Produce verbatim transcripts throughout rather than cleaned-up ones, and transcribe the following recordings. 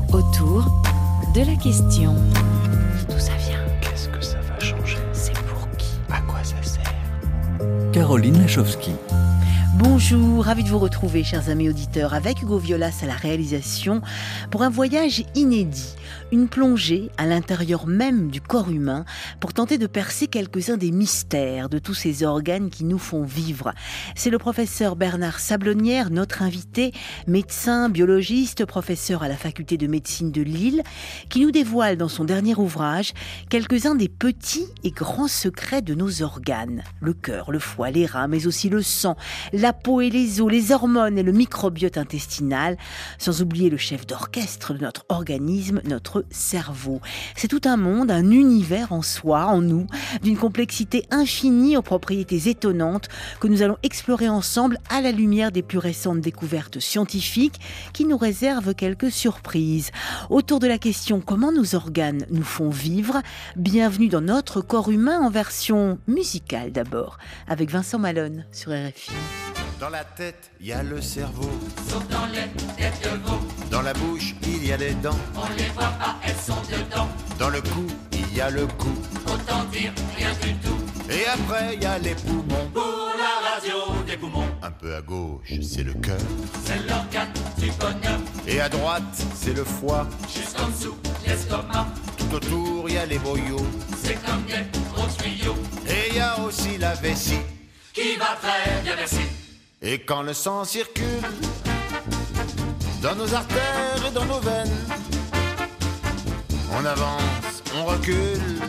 Autour de la question. D'où ça vient? Qu'est-ce que ça va changer? C'est pour qui? À quoi ça sert? Caroline Lachowski. Bonjour, ravi de vous retrouver, chers amis auditeurs, avec Hugo Violas à la réalisation, pour un voyage inédit, une plongée à l'intérieur même du corps humain, pour tenter de percer quelques-uns des mystères de tous ces organes qui nous font vivre. C'est le professeur Bernard Sablonnière, notre invité, médecin, biologiste, professeur à la faculté de médecine de Lille, qui nous dévoile dans son dernier ouvrage quelques-uns des petits et grands secrets de nos organes. Le cœur, le foie, les reins, mais aussi le sang, la peau et les os, les hormones et le microbiote intestinal, sans oublier le chef d'orchestre de notre organisme, notre cerveau. C'est tout un monde, un univers en soi, en nous, d'une complexité infinie aux propriétés étonnantes que nous allons explorer ensemble à la lumière des plus récentes découvertes scientifiques qui nous réservent quelques surprises. Autour de la question comment nos organes nous font vivre, bienvenue dans notre corps humain en version musicale d'abord, avec Vincent Malone sur R F I. Dans la tête, il y a le cerveau. Sauf dans les têtes de veau. Dans la bouche, il y a les dents. On les voit pas, elles sont dedans. Dans le cou, il y a le cou. Autant dire rien du tout. Et après, il y a les poumons. Pour la radio des poumons. Un peu à gauche, c'est le cœur. C'est l'organe du bonheur. Et à droite, c'est le foie. Juste en dessous, l'estomac. Tout autour, il y a les boyaux. C'est comme des gros tuyaux. Et il y a aussi la vessie. Qui va très bien, merci. Et quand le sang circule dans nos artères et dans nos veines, on avance, on recule,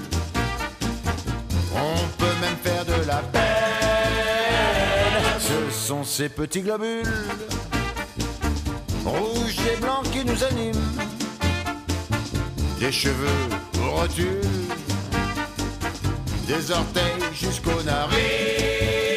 on peut même faire de la peine. Ce sont ces petits globules rouges et blancs qui nous animent, des cheveux aux rotules, des orteils jusqu'aux narines.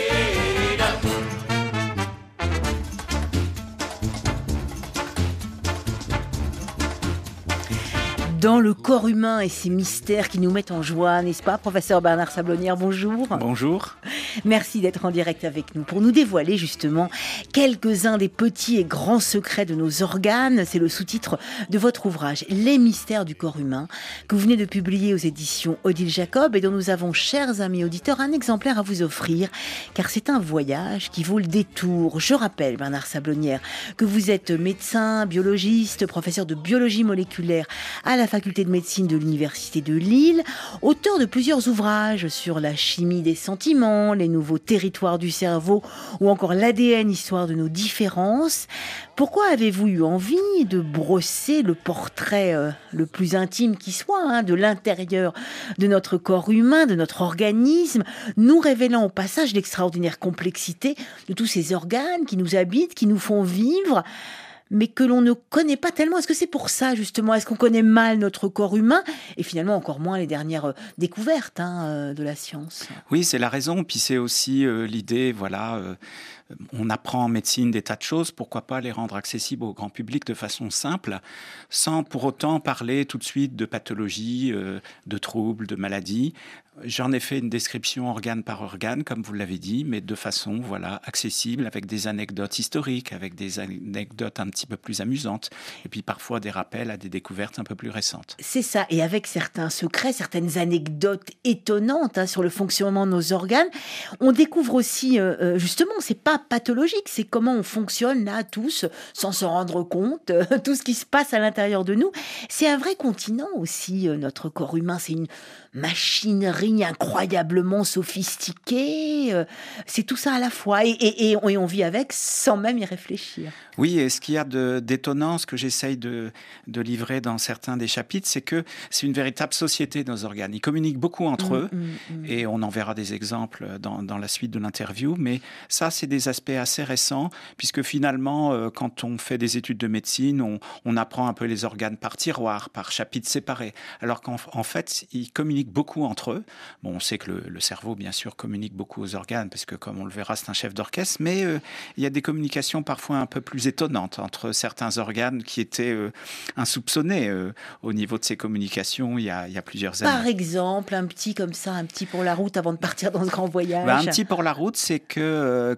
Dans le corps humain et ses mystères qui nous mettent en joie, n'est-ce pas, professeur Bernard Sablonnière, bonjour. Bonjour. Merci d'être en direct avec nous pour nous dévoiler justement quelques-uns des petits et grands secrets de nos organes. C'est le sous-titre de votre ouvrage, Les mystères du corps humain, que vous venez de publier aux éditions Odile Jacob et dont nous avons, chers amis auditeurs, un exemplaire à vous offrir, car c'est un voyage qui vaut le détour. Je rappelle, Bernard Sablonnière, que vous êtes médecin, biologiste, professeur de biologie moléculaire à la faculté de médecine de l'université de Lille, auteur de plusieurs ouvrages sur la chimie des sentiments, les nouveaux territoires du cerveau ou encore l'A D N, histoire de nos différences. Pourquoi avez-vous eu envie de brosser le portrait euh, le plus intime qui soit, hein, de l'intérieur de notre corps humain, de notre organisme, nous révélant au passage l'extraordinaire complexité de tous ces organes qui nous habitent, qui nous font vivre, mais que l'on ne connaît pas tellement? Est-ce que c'est pour ça, justement? Est-ce qu'on connaît mal notre corps humain? Et finalement, encore moins les dernières euh, découvertes hein, euh, de la science. Oui, c'est la raison. Puis c'est aussi euh, l'idée, voilà... Euh, on apprend en médecine des tas de choses, pourquoi pas les rendre accessibles au grand public de façon simple, sans pour autant parler tout de suite de pathologie, euh, de troubles, de maladies. J'en ai fait une description organe par organe, comme vous l'avez dit, mais de façon voilà, accessible, avec des anecdotes historiques, avec des anecdotes un petit peu plus amusantes, et puis parfois des rappels à des découvertes un peu plus récentes. C'est ça, et avec certains secrets, certaines anecdotes étonnantes hein, sur le fonctionnement de nos organes, on découvre aussi, euh, justement, c'est pas pathologique, c'est comment on fonctionne là tous, sans s'en rendre compte, euh, tout ce qui se passe à l'intérieur de nous. C'est un vrai continent aussi, euh, notre corps humain, c'est une machinerie incroyablement sophistiquée, euh, c'est tout ça à la fois, et, et, et, on, et on vit avec sans même y réfléchir. Oui, et ce qu'il y a de, d'étonnant, ce que j'essaye de, de livrer dans certains des chapitres, c'est que c'est une véritable société, nos organes. Ils communiquent beaucoup entre mmh, eux, mmh, mmh. et on en verra des exemples dans, dans la suite de l'interview, mais ça, c'est des aspects assez récents, puisque finalement, euh, quand on fait des études de médecine, on, on apprend un peu les organes par tiroir, par chapitres séparés, alors qu'en en fait, ils communiquent beaucoup entre eux. Bon, on sait que le, le cerveau, bien sûr, communique beaucoup aux organes, parce que, comme on le verra, c'est un chef d'orchestre, mais euh, il y a des communications parfois un peu plus étonnantes entre certains organes qui étaient euh, insoupçonnés euh, au niveau de ces communications il y a, il y a plusieurs années. Par exemple, un petit comme ça, un petit pour la route avant de partir dans ce grand voyage. Ben, un petit pour la route, c'est que euh, quand on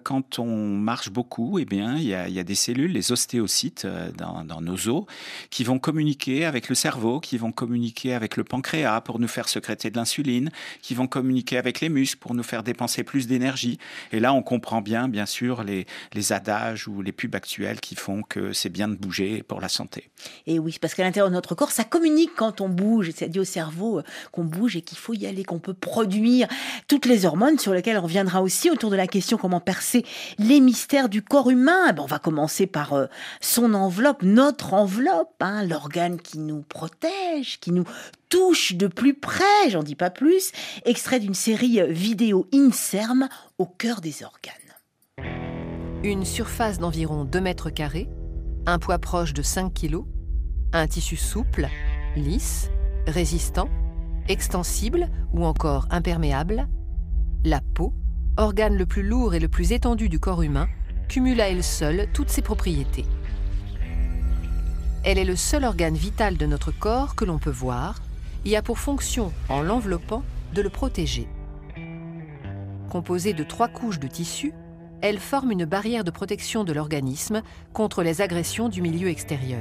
on marche beaucoup, eh bien, il y a, il y a des cellules, les ostéocytes euh, dans, dans nos os, qui vont communiquer avec le cerveau, qui vont communiquer avec le pancréas pour nous faire sécréter de l'insuline, qui vont communiquer avec les muscles pour nous faire dépenser plus d'énergie. Et là, on comprend bien, bien sûr, les, les adages ou les pubs actuelles qui font que c'est bien de bouger pour la santé. Et oui, parce qu'à l'intérieur de notre corps, ça communique quand on bouge. Ça dit au cerveau qu'on bouge et qu'il faut y aller, qu'on peut produire toutes les hormones sur lesquelles on reviendra aussi autour de la question comment percer les mystères du corps humain. Ben, on va commencer par euh, son enveloppe, notre enveloppe, hein, l'organe qui nous protège, qui nous touche de plus près, j'en dis pas plus. Extrait d'une série vidéo INSERM, au cœur des organes. Une surface d'environ deux mètres carrés, un poids proche de cinq kilos, un tissu souple, lisse, résistant, extensible ou encore imperméable, la peau, organe le plus lourd et le plus étendu du corps humain, cumule à elle seule toutes ses propriétés. Elle est le seul organe vital de notre corps que l'on peut voir et a pour fonction, en l'enveloppant, de le protéger. Composée de trois couches de tissu, elle forme une barrière de protection de l'organisme contre les agressions du milieu extérieur.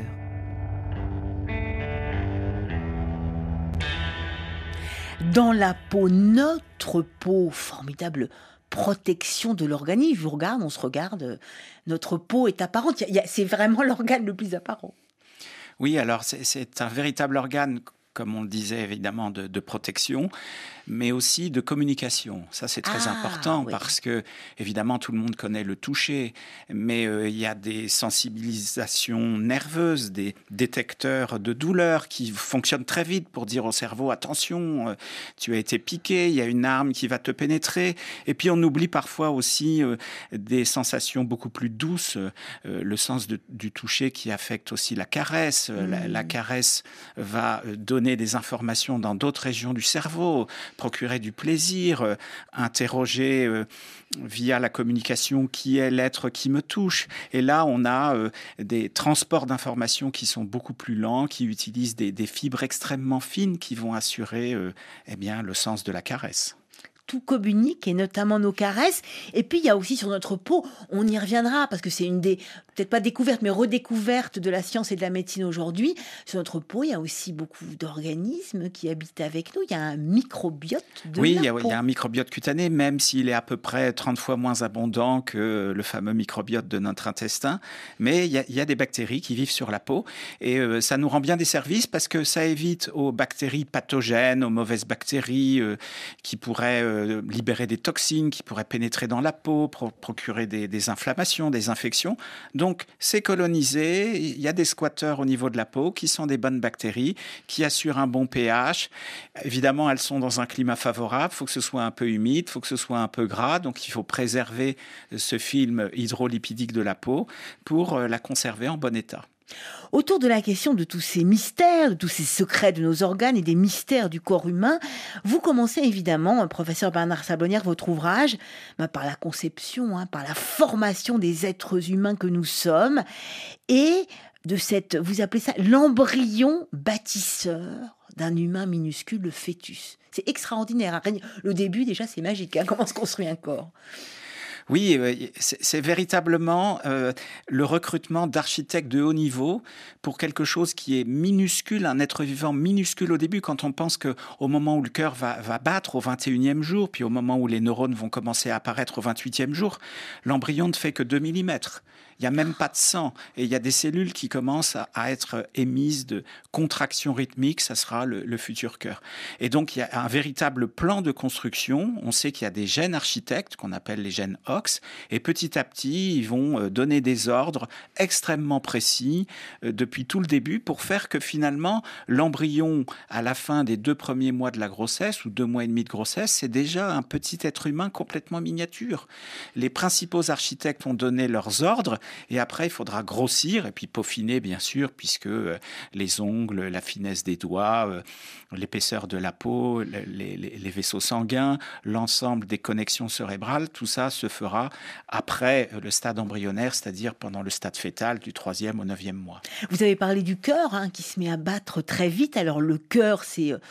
Dans la peau, notre peau, formidable protection de l'organisme. Je vous regarde, on se regarde, notre peau est apparente. Il y a, il y a, c'est vraiment l'organe le plus apparent. Oui, alors c'est, c'est un véritable organe, comme on le disait évidemment, de, de protection, mais aussi de communication. Ça, c'est très ah, important oui. parce que, évidemment, tout le monde connaît le toucher, mais euh, il y a des sensibilisations nerveuses, des détecteurs de douleur qui fonctionnent très vite pour dire au cerveau, attention, euh, tu as été piqué, il y a une arme qui va te pénétrer. Et puis, on oublie parfois aussi euh, des sensations beaucoup plus douces, euh, le sens de, du toucher qui affecte aussi la caresse. Mmh. La, la caresse va donner des informations dans d'autres régions du cerveau, procurer du plaisir, euh, interroger euh, via la communication qui est l'être qui me touche. Et là, on a euh, des transports d'informations qui sont beaucoup plus lents, qui utilisent des, des fibres extrêmement fines qui vont assurer euh, eh bien, le sens de la caresse. Tout communique, et notamment nos caresses. Et puis, il y a aussi sur notre peau, on y reviendra, parce que c'est une des, peut-être pas découverte, mais redécouverte de la science et de la médecine aujourd'hui. Sur notre peau, il y a aussi beaucoup d'organismes qui habitent avec nous. Il y a un microbiote de oui, la il y a, peau. Oui, il y a un microbiote cutané, même s'il est à peu près trente fois moins abondant que le fameux microbiote de notre intestin. Mais il y a, il y a des bactéries qui vivent sur la peau, et euh, ça nous rend bien des services, parce que ça évite aux bactéries pathogènes, aux mauvaises bactéries euh, qui pourraient euh, libérer des toxines, qui pourraient pénétrer dans la peau, pro- procurer des, des inflammations, des infections. Donc, c'est colonisé. Il y a des squatteurs au niveau de la peau qui sont des bonnes bactéries, qui assurent un bon pH. Évidemment, elles sont dans un climat favorable. Il faut que ce soit un peu humide, il faut que ce soit un peu gras. Donc, il faut préserver ce film hydrolipidique de la peau pour la conserver en bon état. Autour de la question de tous ces mystères, de tous ces secrets de nos organes et des mystères du corps humain, vous commencez évidemment, professeur Bernard Sablonnière, votre ouvrage ben, par la conception, hein, par la formation des êtres humains que nous sommes, et de cette, vous appelez ça l'embryon bâtisseur d'un humain minuscule, le fœtus. C'est extraordinaire. Hein. Le début, déjà, c'est magique. Hein, comment se construit un corps ? Oui, c'est, c'est véritablement euh, le recrutement d'architectes de haut niveau pour quelque chose qui est minuscule, un être vivant minuscule au début. Quand on pense qu'au moment où le cœur va, va battre au vingt et unième jour, puis au moment où les neurones vont commencer à apparaître au vingt-huitième jour, l'embryon ne fait que deux millimètres. Il n'y a même pas de sang. Et il y a des cellules qui commencent à, à être émises de contractions rythmiques. Ça sera le, le futur cœur. Et donc, il y a un véritable plan de construction. On sait qu'il y a des gènes architectes qu'on appelle les gènes O X. Et petit à petit, ils vont donner des ordres extrêmement précis euh, depuis tout le début pour faire que finalement, l'embryon, à la fin des deux premiers mois de la grossesse ou deux mois et demi de grossesse, c'est déjà un petit être humain complètement miniature. Les principaux architectes ont donné leurs ordres. Et après, il faudra grossir et puis peaufiner, bien sûr, puisque euh, les ongles, la finesse des doigts, euh, l'épaisseur de la peau, les, les, les vaisseaux sanguins, l'ensemble des connexions cérébrales, tout ça se fera après le stade embryonnaire, c'est-à-dire pendant le stade fœtal du troisième au neuvième mois. Vous avez parlé du cœur hein, qui se met à battre très vite. Alors le cœur, c'est...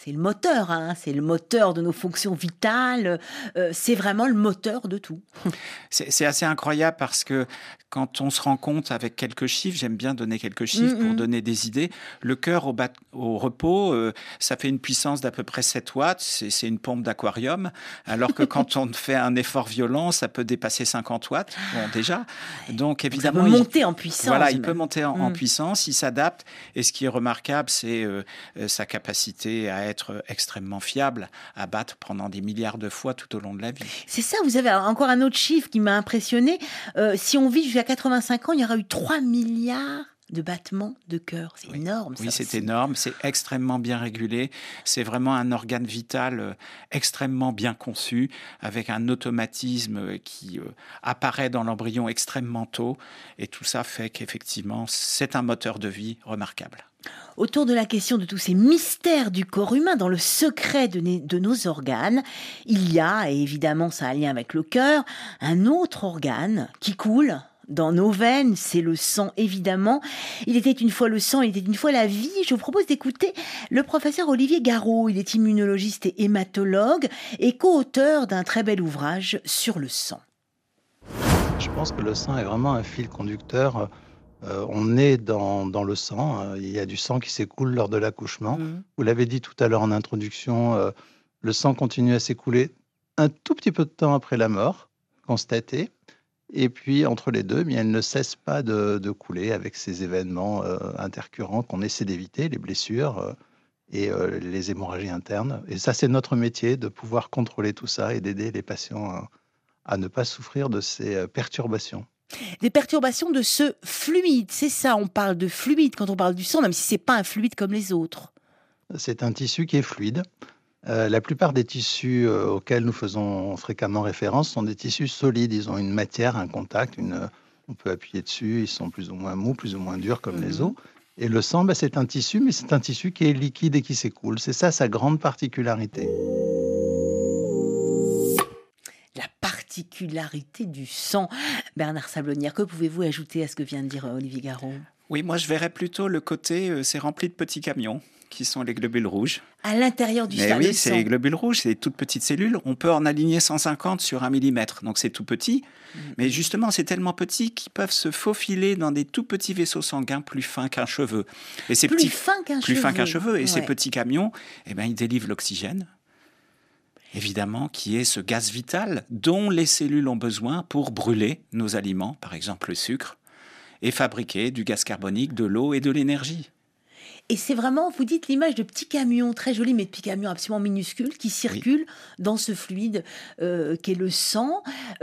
c'est le moteur, hein, c'est le moteur de nos fonctions vitales, euh, c'est vraiment le moteur de tout. C'est, c'est assez incroyable parce que quand on se rend compte avec quelques chiffres, j'aime bien donner quelques chiffres mm-hmm. pour donner des idées, le cœur au, bat- au repos, euh, ça fait une puissance d'à peu près sept watts, c'est, c'est une pompe d'aquarium, alors que quand on fait un effort violent, ça peut dépasser cinquante watts, bon déjà. Donc évidemment, ça peut il, monter en puissance. Voilà, il même. peut monter en, mm. en puissance, il s'adapte, et ce qui est remarquable, c'est euh, sa capacité à être extrêmement fiable, à battre pendant des milliards de fois tout au long de la vie. C'est ça, vous avez encore un autre chiffre qui m'a impressionné. Euh, si on vit jusqu'à quatre-vingt-cinq ans, il y aura eu trois milliards de battements de cœur. C'est oui. énorme. Oui, ça c'est aussi. énorme. C'est extrêmement bien régulé. C'est vraiment un organe vital euh, extrêmement bien conçu, avec un automatisme euh, qui euh, apparaît dans l'embryon extrêmement tôt. Et tout ça fait qu'effectivement, c'est un moteur de vie remarquable. Autour de la question de tous ces mystères du corps humain, dans le secret de, ne- de nos organes, il y a, et évidemment ça a un lien avec le cœur, un autre organe qui coule dans nos veines, c'est le sang évidemment. Il était une fois le sang, il était une fois la vie. Je vous propose d'écouter le professeur Olivier Garot. Il est immunologiste et hématologue et co-auteur d'un très bel ouvrage sur le sang. Je pense que le sang est vraiment un fil conducteur. Euh, on est dans, dans le sang. Euh, il y a du sang qui s'écoule lors de l'accouchement. Mmh. Vous l'avez dit tout à l'heure en introduction, euh, le sang continue à s'écouler un tout petit peu de temps après la mort constatée. Et puis, entre les deux, bien, elle ne cesse pas de, de couler avec ces événements euh, intercurrents qu'on essaie d'éviter, les blessures euh, et euh, les hémorragies internes. Et ça, c'est notre métier, de pouvoir contrôler tout ça et d'aider les patients à, à ne pas souffrir de ces euh, perturbations. Des perturbations de ce fluide, c'est ça, on parle de fluide quand on parle du sang, même si ce n'est pas un fluide comme les autres. C'est un tissu qui est fluide. Euh, la plupart des tissus euh, auxquels nous faisons fréquemment référence sont des tissus solides. Ils ont une matière, un contact, une, on peut appuyer dessus, ils sont plus ou moins mous, plus ou moins durs comme mmh. les os. Et le sang, bah, c'est un tissu, mais c'est un tissu qui est liquide et qui s'écoule. C'est ça sa grande particularité. La particularité du sang. Bernard Sablonnière, que pouvez-vous ajouter à ce que vient de dire Olivier Garot ? Oui, moi je verrais plutôt le côté, euh, c'est rempli de petits camions, qui sont les globules rouges. À l'intérieur du sang. sang. Oui, c'est les globules rouges, c'est des toutes petites cellules. On peut en aligner cent cinquante sur un millimètre, donc c'est tout petit. Mmh. Mais justement, c'est tellement petit qu'ils peuvent se faufiler dans des tout petits vaisseaux sanguins plus fins qu'un cheveu. Et ces plus petits, fins qu'un plus cheveu. fins qu'un cheveu. Et ouais. ces petits camions, eh ben, ils délivrent l'oxygène, évidemment, qui est ce gaz vital dont les cellules ont besoin pour brûler nos aliments, par exemple le sucre, et fabriquer du gaz carbonique, de l'eau et de l'énergie. Et c'est vraiment, vous dites, l'image de petits camions, très jolis, mais de petits camions absolument minuscules, qui circulent oui. dans ce fluide euh, qu'est le sang,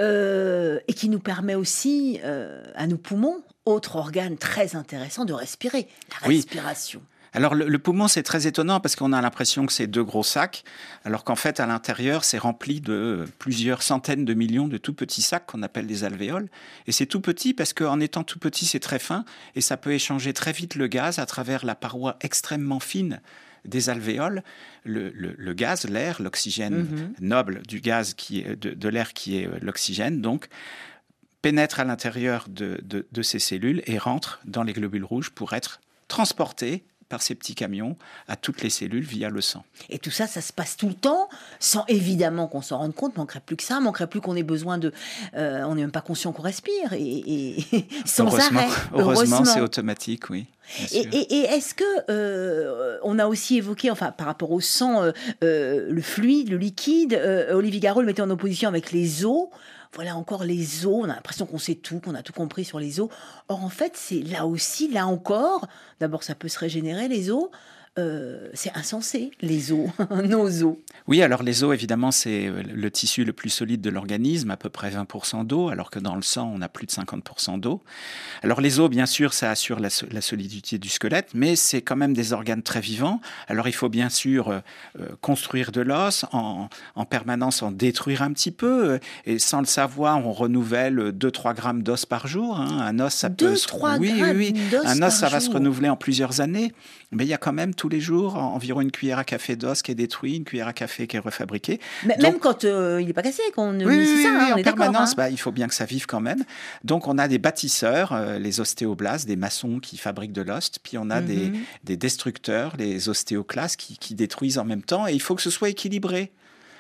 euh, et qui nous permet aussi, euh, à nos poumons, autre organe très intéressant, de respirer, la oui. respiration. Alors le, le poumon, c'est très étonnant parce qu'on a l'impression que c'est deux gros sacs, alors qu'en fait, à l'intérieur, c'est rempli de plusieurs centaines de millions de tout petits sacs qu'on appelle des alvéoles. Et c'est tout petit parce qu'en étant tout petit, c'est très fin et ça peut échanger très vite le gaz à travers la paroi extrêmement fine des alvéoles. Le, le, le gaz, l'air, l'oxygène mm-hmm. noble du gaz, qui est, de, de l'air qui est l'oxygène, donc, pénètre à l'intérieur de, de, de ces cellules et rentre dans les globules rouges pour être transporté par ces petits camions à toutes les cellules via le sang. Et tout ça, ça se passe tout le temps, sans évidemment qu'on s'en rende compte, manquerait plus que ça, manquerait plus qu'on ait besoin de... Euh, on n'est même pas conscient qu'on respire, et, et sans heureusement, arrêt. Heureusement, heureusement, c'est automatique, oui. Et, et, et est-ce que euh, on a aussi évoqué, enfin par rapport au sang, euh, euh, le fluide, le liquide, euh, Olivier Garot le mettait en opposition avec les os. Voilà encore les os, on a l'impression qu'on sait tout, qu'on a tout compris sur les os. Or en fait, c'est là aussi, là encore, d'abord ça peut se régénérer les os, euh, c'est insensé, les os, nos os. Oui, alors les os, évidemment, c'est le tissu le plus solide de l'organisme, à peu près vingt pour cent d'eau, alors que dans le sang, on a plus de cinquante pour cent d'eau. Alors les os, bien sûr, ça assure la, la solidité du squelette, mais c'est quand même des organes très vivants. Alors il faut bien sûr euh, construire de l'os, en, en permanence en détruire un petit peu, et sans le savoir, on renouvelle deux à trois grammes d'os par jour. Hein. Un os, ça peut deux, se... trois oui, grammes oui, oui. d'os Un os, par ça va jour. se renouveler en plusieurs années, mais il y a quand même tous les jours, environ une cuillère à café d'os qui est détruite, une cuillère à café qui est refabriquée. Mais Donc, même quand euh, il n'est pas cassé, qu'on oui, c'est oui, ça, oui, hein, on en est permanence, hein. bah, il faut bien que ça vive quand même. Donc on a des bâtisseurs, euh, les ostéoblastes, des maçons qui fabriquent de l'ost, puis on a mm-hmm. des, des destructeurs, les ostéoclastes qui, qui détruisent en même temps, et il faut que ce soit équilibré.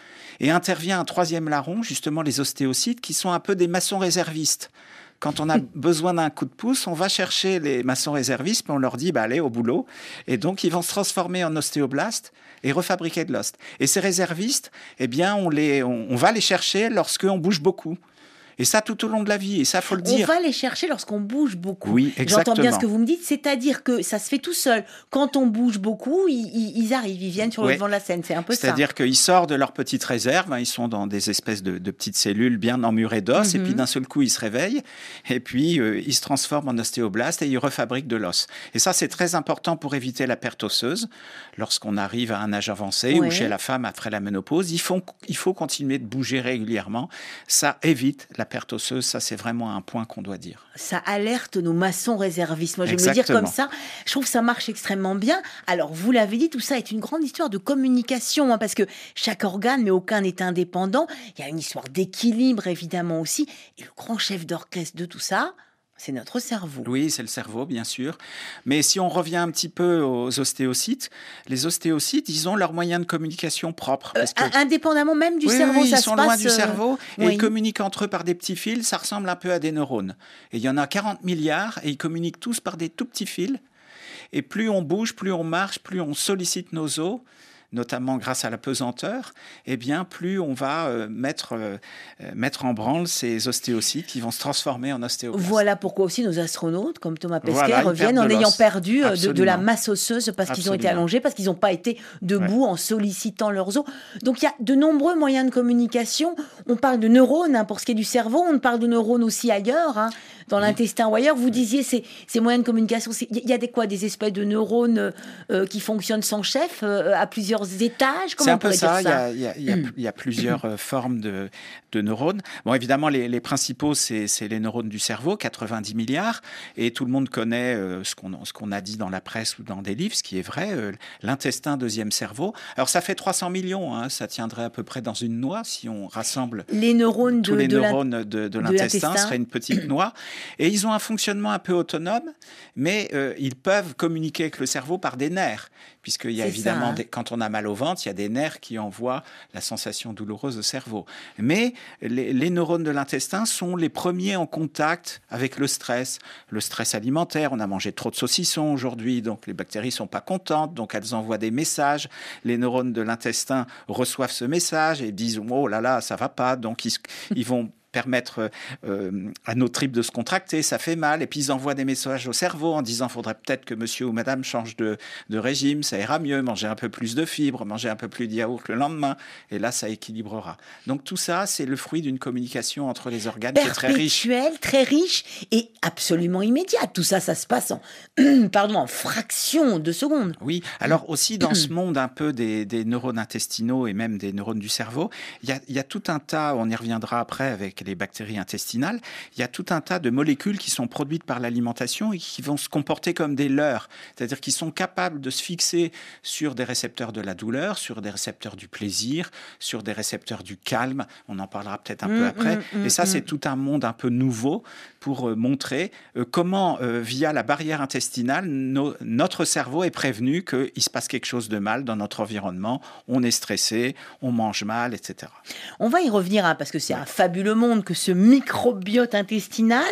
Et intervient un troisième larron, justement les ostéocytes, qui sont un peu des maçons réservistes. Quand on a besoin d'un coup de pouce, on va chercher les maçons réservistes, puis on leur dit bah, « allez, au boulot ». Et donc, ils vont se transformer en ostéoblastes et refabriquer de l'ost. Et ces réservistes, eh bien, on, les, on, on va les chercher lorsqu'on bouge beaucoup. Et ça, tout au long de la vie. Et ça, il faut le dire. On va les chercher lorsqu'on bouge beaucoup. Oui, exactement. J'entends bien ce que vous me dites. C'est-à-dire que ça se fait tout seul. Quand on bouge beaucoup, ils, ils arrivent, ils viennent sur le oui. devant de la scène. C'est un peu C'est-à-dire ça. C'est-à-dire qu'ils sortent de leur petite réserve. Hein, ils sont dans des espèces de, de petites cellules bien emmurées d'os. Mm-hmm. Et puis, d'un seul coup, ils se réveillent. Et puis, euh, ils se transforment en ostéoblastes et ils refabriquent de l'os. Et ça, c'est très important pour éviter la perte osseuse. Lorsqu'on arrive à un âge avancé oui. ou chez la femme après la ménopause, il faut, il faut continuer de bouger régulièrement. Ça évite la perte osseuse. Ça, c'est vraiment un point qu'on doit dire. Ça alerte nos maçons réservistes. Moi, je vais me le dire comme ça. Je trouve que ça marche extrêmement bien. Alors, vous l'avez dit, tout ça est une grande histoire de communication, hein, parce que chaque organe, mais aucun n'est indépendant. Il y a une histoire d'équilibre, évidemment, aussi. Et le grand chef d'orchestre de tout ça, c'est notre cerveau. Oui, c'est le cerveau, bien sûr. Mais si on revient un petit peu aux ostéocytes, les ostéocytes, ils ont leurs moyens de communication propres. Parce que... euh, indépendamment même du oui, cerveau, oui, ça ils sont se passe... loin du cerveau et oui. ils communiquent entre eux par des petits fils. Ça ressemble un peu à des neurones. Et il y en a quarante milliards et ils communiquent tous par des tout petits fils. Et plus on bouge, plus on marche, plus on sollicite nos os, notamment grâce à la pesanteur, eh bien, plus on va euh, mettre, euh, mettre en branle ces ostéocytes qui vont se transformer en ostéoblastes. Voilà pourquoi aussi nos astronautes, comme Thomas Pesquet, voilà, reviennent en ayant perdu de, de la masse osseuse parce qu'ils Absolument. ont été allongés, parce qu'ils n'ont pas été debout ouais. en sollicitant leurs os. Donc, il y a de nombreux moyens de communication. On parle de neurones hein, pour ce qui est du cerveau, on parle de neurones aussi ailleurs, hein, dans oui. l'intestin ou ailleurs. Vous disiez ces, ces moyens de communication, il y a des quoi, des espèces de neurones euh, qui fonctionnent sans chef euh, à plusieurs étages. C'est un peu ça. Il y a, il y a, il y a, il y a plusieurs euh, formes de, de neurones. Bon, évidemment, les, les principaux, c'est, c'est les neurones du cerveau, quatre-vingt-dix milliards. Et tout le monde connaît euh, ce, qu'on, ce qu'on a dit dans la presse ou dans des livres, ce qui est vrai. Euh, l'intestin, deuxième cerveau. Alors, ça fait trois cents millions. Hein, ça tiendrait à peu près dans une noix si on rassemble les neurones tous de, les de neurones de, de, de l'intestin. l'intestin. Ce serait une petite noix. Et ils ont un fonctionnement un peu autonome, mais euh, ils peuvent communiquer avec le cerveau par des nerfs. Puisqu'il y a c'est évidemment, ça, hein. des, quand on a mal au ventre, il y a des nerfs qui envoient la sensation douloureuse au cerveau. Mais les, les neurones de l'intestin sont les premiers en contact avec le stress. Le stress alimentaire, on a mangé trop de saucissons aujourd'hui, donc les bactéries ne sont pas contentes, donc elles envoient des messages. Les neurones de l'intestin reçoivent ce message et disent « Oh là là, ça ne va pas », donc ils, ils vont... permettre euh, à nos tripes de se contracter, ça fait mal. Et puis, ils envoient des messages au cerveau en disant « faudrait peut-être que monsieur ou madame change de, de régime, ça ira mieux, manger un peu plus de fibres, manger un peu plus de yaourt le lendemain. » Et là, ça équilibrera. Donc, tout ça, c'est le fruit d'une communication entre les organes qui est très riche. Perpétuelle, très riche et absolument immédiate. Tout ça, ça se passe en, pardon, en fractions de secondes. Oui, alors aussi, dans ce monde un peu des, des neurones intestinaux et même des neurones du cerveau, il y a, il y a tout un tas, on y reviendra après avec les bactéries intestinales, il y a tout un tas de molécules qui sont produites par l'alimentation et qui vont se comporter comme des leurres, c'est-à-dire qu'ils sont capables de se fixer sur des récepteurs de la douleur, sur des récepteurs du plaisir, sur des récepteurs du calme, on en parlera peut-être un mmh, peu après, mmh, et ça mmh. c'est tout un monde un peu nouveau pour euh, montrer euh, comment, euh, via la barrière intestinale, no- notre cerveau est prévenu qu'il se passe quelque chose de mal dans notre environnement, on est stressé, on mange mal, et cetera. On va y revenir, hein, parce que c'est un fabuleux monde que ce microbiote intestinal.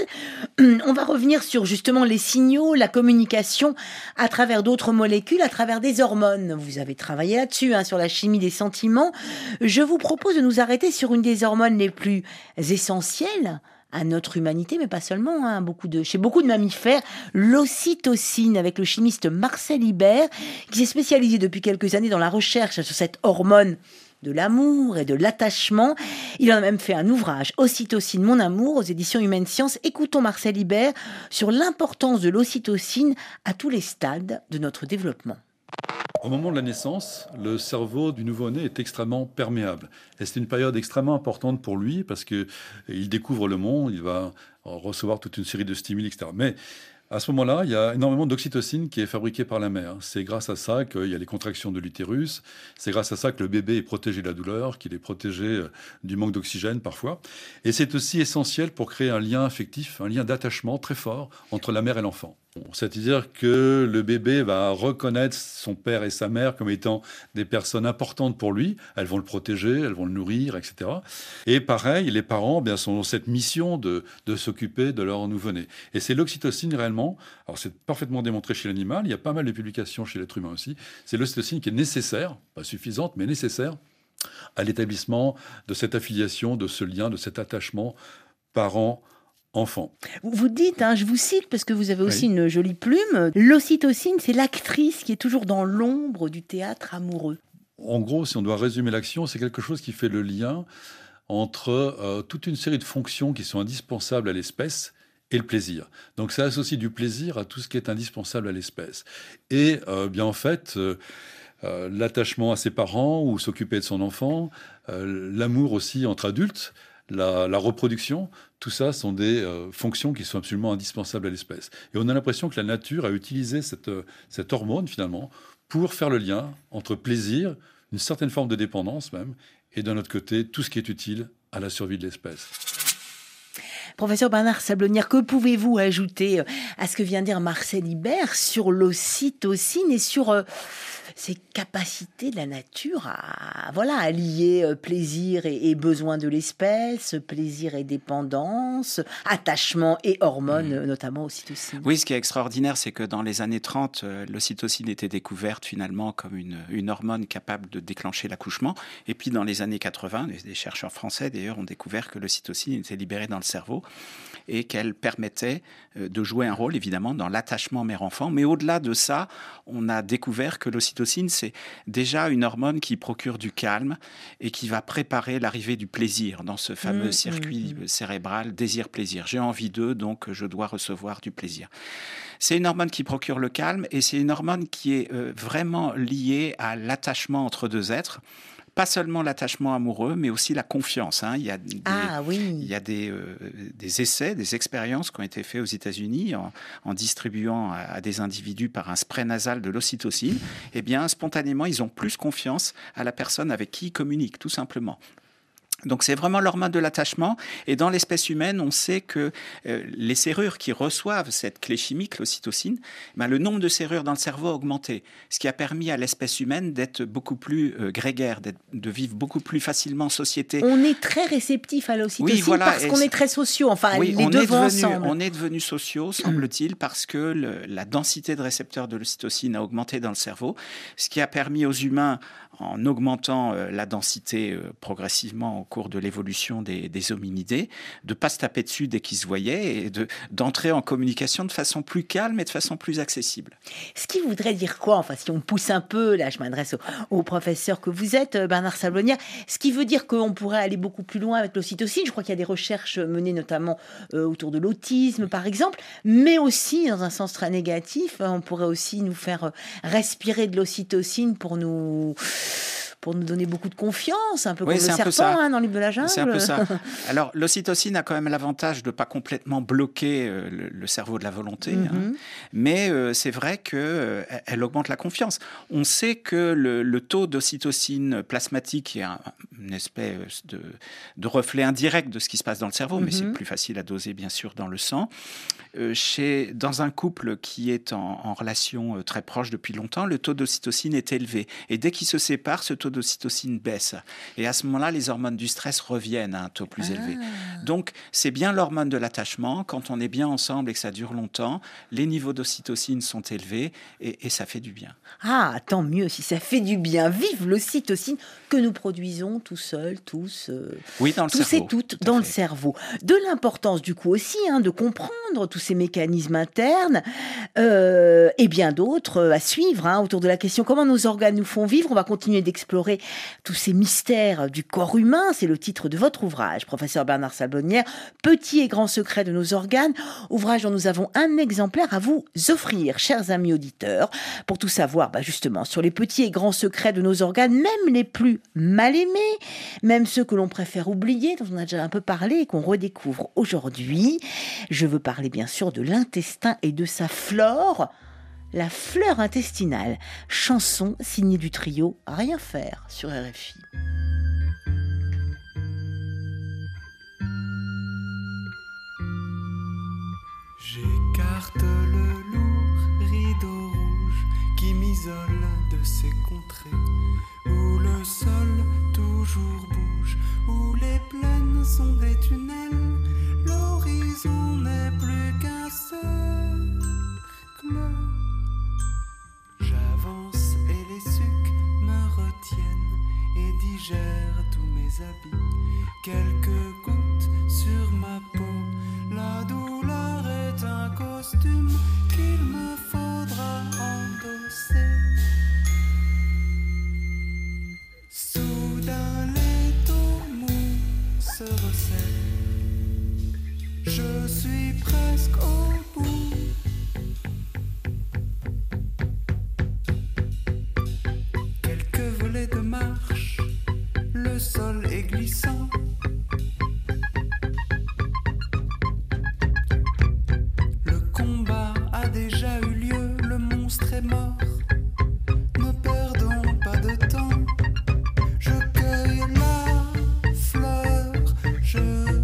On va revenir sur justement les signaux, la communication à travers d'autres molécules, à travers des hormones. Vous avez travaillé là-dessus, hein, sur la chimie des sentiments. Je vous propose de nous arrêter sur une des hormones les plus essentielles à notre humanité, mais pas seulement, hein, beaucoup de, chez beaucoup de mammifères, l'ocytocine, avec le chimiste Marcel Ibert, qui s'est spécialisé depuis quelques années dans la recherche sur cette hormone de l'amour et de l'attachement. Il en a même fait un ouvrage, Ocytocine, mon amour, aux éditions Humaine Science. Écoutons Marcel Ibert sur l'importance de l'ocytocine à tous les stades de notre développement. Au moment de la naissance, le cerveau du nouveau-né est extrêmement perméable. Et c'est une période extrêmement importante pour lui parce qu'il découvre le monde, il va recevoir toute une série de stimuli, et cetera. Mais À ce moment-là, il y a énormément d'oxytocine qui est fabriquée par la mère. C'est grâce à ça qu'il y a les contractions de l'utérus. C'est grâce à ça que le bébé est protégé de la douleur, qu'il est protégé du manque d'oxygène parfois. Et c'est aussi essentiel pour créer un lien affectif, un lien d'attachement très fort entre la mère et l'enfant. C'est-à-dire que le bébé va reconnaître son père et sa mère comme étant des personnes importantes pour lui. Elles vont le protéger, elles vont le nourrir, et cetera. Et pareil, les parents, eh bien, sont dans cette mission de, de s'occuper de leur nouveau-né. Et c'est l'oxytocine réellement, alors c'est parfaitement démontré chez l'animal, il y a pas mal de publications chez l'être humain aussi, c'est l'oxytocine qui est nécessaire, pas suffisante, mais nécessaire à l'établissement de cette affiliation, de ce lien, de cet attachement parent enfant. Vous dites, hein, je vous cite parce que vous avez aussi Oui. une jolie plume, l'ocytocine, c'est l'actrice qui est toujours dans l'ombre du théâtre amoureux. En gros, si on doit résumer l'action, c'est quelque chose qui fait le lien entre euh, toute une série de fonctions qui sont indispensables à l'espèce et le plaisir. Donc ça associe du plaisir à tout ce qui est indispensable à l'espèce. Et euh, bien en fait, euh, euh, l'attachement à ses parents ou s'occuper de son enfant, euh, l'amour aussi entre adultes, La, la reproduction, tout ça sont des euh, fonctions qui sont absolument indispensables à l'espèce. Et on a l'impression que la nature a utilisé cette, cette hormone, finalement, pour faire le lien entre plaisir, une certaine forme de dépendance même, et d'un autre côté, tout ce qui est utile à la survie de l'espèce. Professeur Bernard Sablonnière, que pouvez-vous ajouter à ce que vient de dire Marcel Ibert sur l'ocytocine et sur euh, ces capacités de la nature à, voilà, à lier euh, plaisir et, et besoin de l'espèce, plaisir et dépendance, attachement et hormones, mmh. notamment ocytocine. Oui, ce qui est extraordinaire, c'est que dans les années trente, euh, l'ocytocine était découverte finalement comme une, une hormone capable de déclencher l'accouchement. Et puis dans les années quatre-vingts, des chercheurs français d'ailleurs ont découvert que l'ocytocine était libérée dans le cerveau et qu'elle permettait de jouer un rôle, évidemment, dans l'attachement mère-enfant. Mais au-delà de ça, on a découvert que l'ocytocine, c'est déjà une hormone qui procure du calme et qui va préparer l'arrivée du plaisir dans ce fameux mmh, circuit mmh. cérébral désir-plaisir. J'ai envie d'eux, donc je dois recevoir du plaisir. C'est une hormone qui procure le calme et c'est une hormone qui est euh, vraiment liée à l'attachement entre deux êtres. Pas seulement l'attachement amoureux, mais aussi la confiance. Hein. Il y a des, ah, oui. il y a des, euh, des essais, des expériences qui ont été faits aux États-Unis en, en distribuant à, à des individus par un spray nasal de l'ocytocine. Eh bien, spontanément, ils ont plus confiance à la personne avec qui ils communiquent, tout simplement. Donc c'est vraiment l'hormone de l'attachement et dans l'espèce humaine on sait que euh, les serrures qui reçoivent cette clé chimique, l'ocytocine, ben, le nombre de serrures dans le cerveau a augmenté, ce qui a permis à l'espèce humaine d'être beaucoup plus euh, grégaire, d'être, de vivre beaucoup plus facilement en société. On est très réceptif à l'ocytocine oui, voilà, parce qu'on est très sociaux, enfin oui, les on deux est vont devenu, ensemble. On est devenus sociaux, semble-t-il, parce que le, la densité de récepteurs de l'ocytocine a augmenté dans le cerveau, ce qui a permis aux humains, en augmentant euh, la densité euh, progressivement au cours de l'évolution des, des hominidés, de ne pas se taper dessus dès qu'ils se voyaient et de, d'entrer en communication de façon plus calme et de façon plus accessible. Ce qui voudrait dire quoi ? Enfin, si on pousse un peu, là je m'adresse au, au professeur que vous êtes, Bernard Sablonnière, ce qui veut dire qu'on pourrait aller beaucoup plus loin avec l'ocytocine. Je crois qu'il y a des recherches menées notamment euh, autour de l'autisme par exemple, mais aussi dans un sens très négatif, on pourrait aussi nous faire respirer de l'ocytocine pour nous... pour nous donner beaucoup de confiance, un peu oui, comme le serpent hein, dans l'île de la jungle. C'est un peu ça. Alors, l'ocytocine a quand même l'avantage de ne pas complètement bloquer euh, le, le cerveau de la volonté, mm-hmm. hein, mais euh, c'est vrai qu'elle euh, augmente la confiance. On sait que le, le taux d'ocytocine plasmatique, qui est un, une espèce de, de reflet indirect de ce qui se passe dans le cerveau, mm-hmm. mais c'est plus facile à doser, bien sûr, dans le sang. Euh, chez, dans un couple qui est en, en relation euh, très proche depuis longtemps, le taux d'ocytocine est élevé. Et dès qu'ils se séparent, ce taux d'ocytocine baisse. Et à ce moment-là, les hormones du stress reviennent à un taux plus ah. élevé. Donc, c'est bien l'hormone de l'attachement. Quand on est bien ensemble et que ça dure longtemps, les niveaux d'ocytocine sont élevés et, et ça fait du bien. Ah, tant mieux si ça fait du bien. Vive l'ocytocine que nous produisons tout seuls, tous, euh, oui, dans le tous cerveau. et toutes dans le cerveau. De l'importance du coup aussi hein, de comprendre tous ces mécanismes internes euh, et bien d'autres euh, à suivre hein, autour de la question comment nos organes nous font vivre. On va continuer d'explorer tous ces mystères du corps humain. C'est le titre de votre ouvrage, professeur Bernard Sablonnière, Petits et grands secrets de nos organes, ouvrage dont nous avons un exemplaire à vous offrir, chers amis auditeurs, pour tout savoir bah, justement sur les petits et grands secrets de nos organes, même les plus mal aimés, même ceux que l'on préfère oublier, dont on a déjà un peu parlé et qu'on redécouvre aujourd'hui. Je veux parler bien sûr de l'intestin et de sa flore, la fleur intestinale, chanson signée du trio Rien faire sur R F I. J'écarte le lourd rideau rouge qui m'isole de ces contrées où le sol toujours bouge, où les plaines sont des tunnels, l'horizon n'est plus qu'un cercle. J'avance et les sucs me retiennent et digèrent tous mes habits. Quelques gouttes sur ma peau, la douleur est un costume qu'il me faudra endosser. Soudain les taux mous se resserrent. Je suis presque au bout. Quelques volets de marche, le sol est glissant. Le combat a déjà eu lieu, le monstre est mort. Ne perdons pas de temps. Je cueille la fleur, je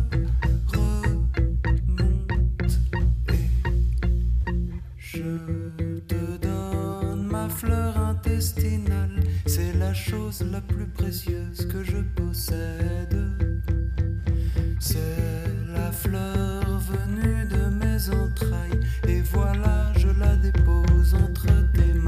remonte et je te donne ma fleur intestinale. C'est la chose la plus précieuse que je possède. C'est la fleur venue de mes entrailles. Et voilà, je la dépose entre tes mains.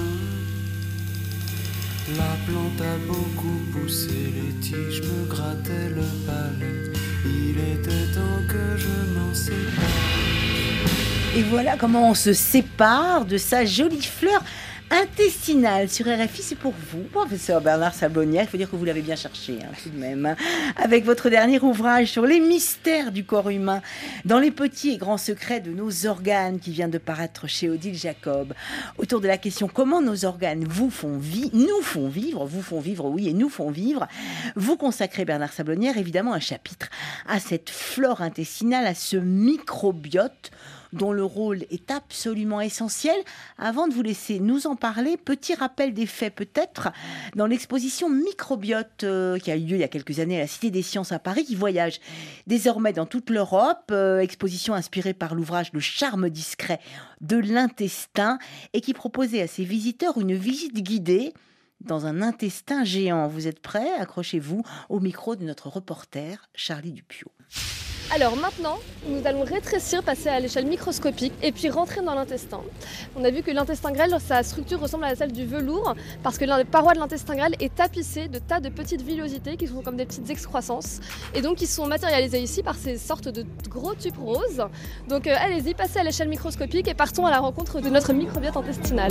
La plante a beaucoup poussé, les tiges me grattaient le palais. Il était temps que je m'en sépare. Et voilà comment on se sépare de sa jolie fleur intestinale sur R F I. C'est pour vous, professeur Bernard Sablonière. Il faut dire que vous l'avez bien cherché, hein, tout de même, hein, avec votre dernier ouvrage sur les mystères du corps humain, dans les petits et grands secrets de nos organes, qui vient de paraître chez Odile Jacob, autour de la question comment nos organes vous font vivre, nous font vivre, vous font vivre, oui, et nous font vivre. Vous consacrez, Bernard Sablonière, évidemment un chapitre à cette flore intestinale, à ce microbiote dont le rôle est absolument essentiel. Avant de vous laisser nous en parler, petit rappel des faits peut-être, dans l'exposition Microbiote euh, qui a eu lieu il y a quelques années à la Cité des Sciences à Paris, qui voyage désormais dans toute l'Europe, euh, exposition inspirée par l'ouvrage Le charme discret de l'intestin et qui proposait à ses visiteurs une visite guidée dans un intestin géant. Vous êtes prêts? Accrochez-vous au micro de notre reporter Charlie Dupieux. Alors maintenant, nous allons rétrécir, passer à l'échelle microscopique et puis rentrer dans l'intestin. On a vu que l'intestin grêle, sa structure ressemble à celle du velours parce que la paroi de l'intestin grêle est tapissée de tas de petites villosités qui sont comme des petites excroissances et donc qui sont matérialisées ici par ces sortes de gros tubes roses. Donc euh, allez-y, passez à l'échelle microscopique et partons à la rencontre de notre microbiote intestinal.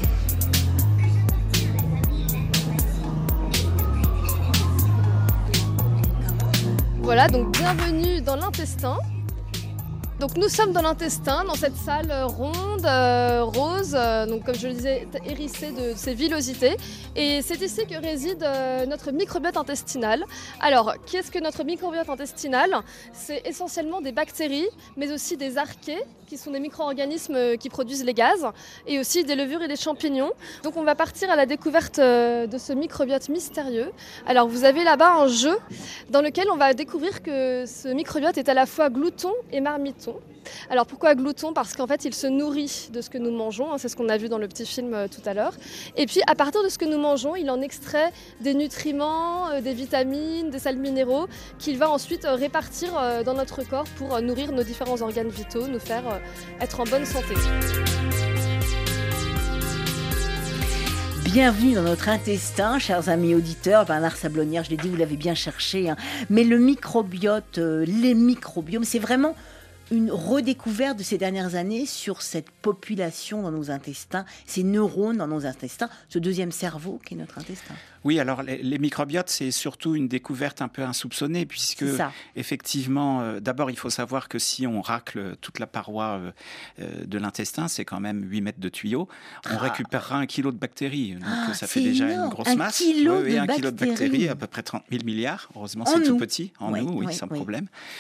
Voilà, donc bienvenue dans l'intestin. Donc nous sommes dans l'intestin, dans cette salle ronde, euh, rose, euh, donc comme je le disais, hérissée de ces villosités. Et c'est ici que réside euh, notre microbiote intestinal. Alors, qu'est-ce que notre microbiote intestinal? C'est essentiellement des bactéries, mais aussi des archées, qui sont des micro-organismes qui produisent les gaz, et aussi des levures et des champignons. Donc on va partir à la découverte euh, de ce microbiote mystérieux. Alors vous avez là-bas un jeu dans lequel on va découvrir que ce microbiote est à la fois glouton et marmiton. Alors pourquoi glouton? Parce qu'en fait il se nourrit de ce que nous mangeons, hein, c'est ce qu'on a vu dans le petit film euh, tout à l'heure. Et puis à partir de ce que nous mangeons, il en extrait des nutriments, euh, des vitamines, des sels minéraux qu'il va ensuite euh, répartir euh, dans notre corps pour euh, nourrir nos différents organes vitaux, nous faire euh, être en bonne santé. Bienvenue dans notre intestin, chers amis auditeurs. Bernard Sablonière, je l'ai dit, vous l'avez bien cherché, hein. Mais le microbiote, euh, les microbiomes, c'est vraiment une redécouverte de ces dernières années sur cette population dans nos intestins, ces neurones dans nos intestins, ce deuxième cerveau qui est notre intestin. Oui, alors les, les microbiotes, c'est surtout une découverte un peu insoupçonnée, puisque effectivement, euh, d'abord, il faut savoir que si on racle toute la paroi euh, de l'intestin, c'est quand même huit mètres de tuyaux, on ah. récupérera un kilo de bactéries. Donc ah, ça fait déjà énorme. Une grosse un masse. Kilo oui, oui, de un bactéries. kilo de bactéries, à peu près trente mille milliards. Heureusement, en c'est nous. tout petit. En oui, nous, oui, oui, sans oui. problème.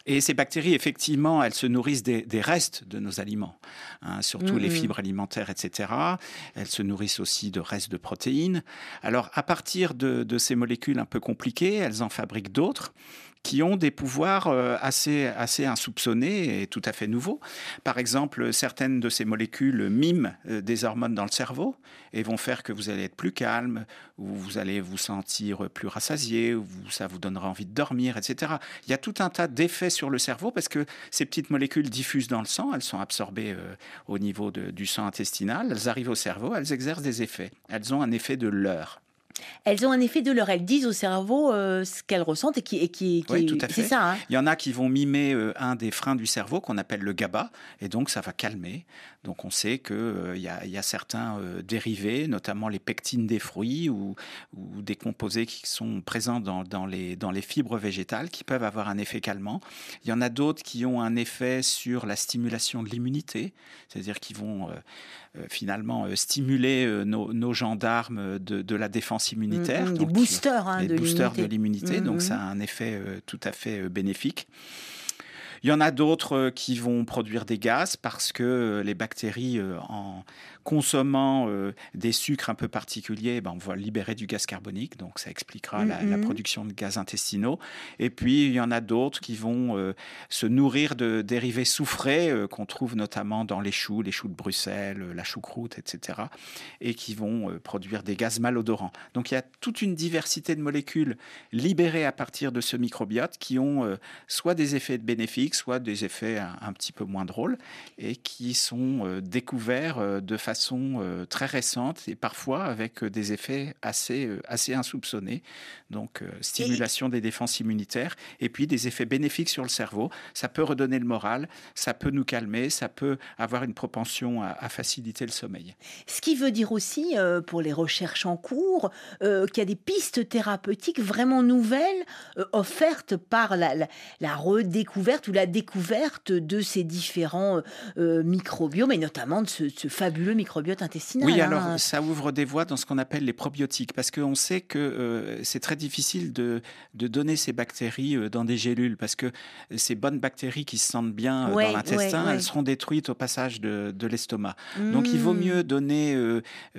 Et ces bactéries, effectivement, elles se nourrissent des, des restes de nos aliments, hein, surtout mmh. les fibres alimentaires, et cetera. Elles se nourrissent aussi de restes de protéines. Alors, à partir de, de ces molécules un peu compliquées, elles en fabriquent d'autres qui ont des pouvoirs assez, assez insoupçonnés et tout à fait nouveaux. Par exemple, certaines de ces molécules miment des hormones dans le cerveau et vont faire que vous allez être plus calme, ou vous allez vous sentir plus rassasié, ou ça vous donnera envie de dormir, et cetera. Il y a tout un tas d'effets sur le cerveau parce que ces petites molécules diffusent dans le sang, elles sont absorbées euh, au niveau de, du sang intestinal, elles arrivent au cerveau, elles exercent des effets. Elles ont un effet de leurre. Elles ont un effet de leurre. Elles disent au cerveau euh, ce qu'elles ressentent et qui, et qui, qui oui, tout à fait. C'est ça. Hein. Il y en a qui vont mimer euh, un des freins du cerveau qu'on appelle le GABA, et donc ça va calmer. Donc on sait qu'il euh, y, y a certains euh, dérivés, notamment les pectines des fruits ou, ou des composés qui sont présents dans, dans, les, dans les fibres végétales qui peuvent avoir un effet calmant. Il y en a d'autres qui ont un effet sur la stimulation de l'immunité, c'est-à-dire qui vont euh, euh, finalement euh, stimuler euh, nos, nos gendarmes de, de la défense immunitaire. Mmh, donc, des boosters, hein, des de boosters l'immunité. de l'immunité, mmh, donc ça a un effet euh, tout à fait euh, bénéfique. Il y en a d'autres euh, qui vont produire des gaz parce que euh, les bactéries, euh, en consommant euh, des sucres un peu particuliers, ben, on va libérer du gaz carbonique, donc ça expliquera mmh, la, la production de gaz intestinaux. Et puis, il y en a d'autres qui vont euh, se nourrir de dérivés soufrés euh, qu'on trouve notamment dans les choux, les choux de Bruxelles, la choucroute, et cetera, et qui vont euh, produire des gaz malodorants. Donc, il y a toute une diversité de molécules libérées à partir de ce microbiote qui ont euh, soit des effets bénéfiques, soit des effets un, un petit peu moins drôles et qui sont euh, découverts euh, de façon façon euh, très récente et parfois avec euh, des effets assez, euh, assez insoupçonnés. Donc, euh, stimulation et... des défenses immunitaires et puis des effets bénéfiques sur le cerveau. Ça peut redonner le moral, ça peut nous calmer, ça peut avoir une propension à, à faciliter le sommeil. Ce qui veut dire aussi, euh, pour les recherches en cours, euh, qu'il y a des pistes thérapeutiques vraiment nouvelles euh, offertes par la, la, la redécouverte ou la découverte de ces différents euh, microbiomes et notamment de ce, ce fabuleux microbiote intestinal. Oui, hein. alors ça ouvre des voies dans ce qu'on appelle les probiotiques, parce qu'on sait que euh, c'est très difficile de, de donner ces bactéries euh, dans des gélules, parce que ces bonnes bactéries qui se sentent bien euh, ouais, dans l'intestin, ouais, ouais. elles seront détruites au passage de, de l'estomac. Mmh. Donc il vaut mieux donner euh,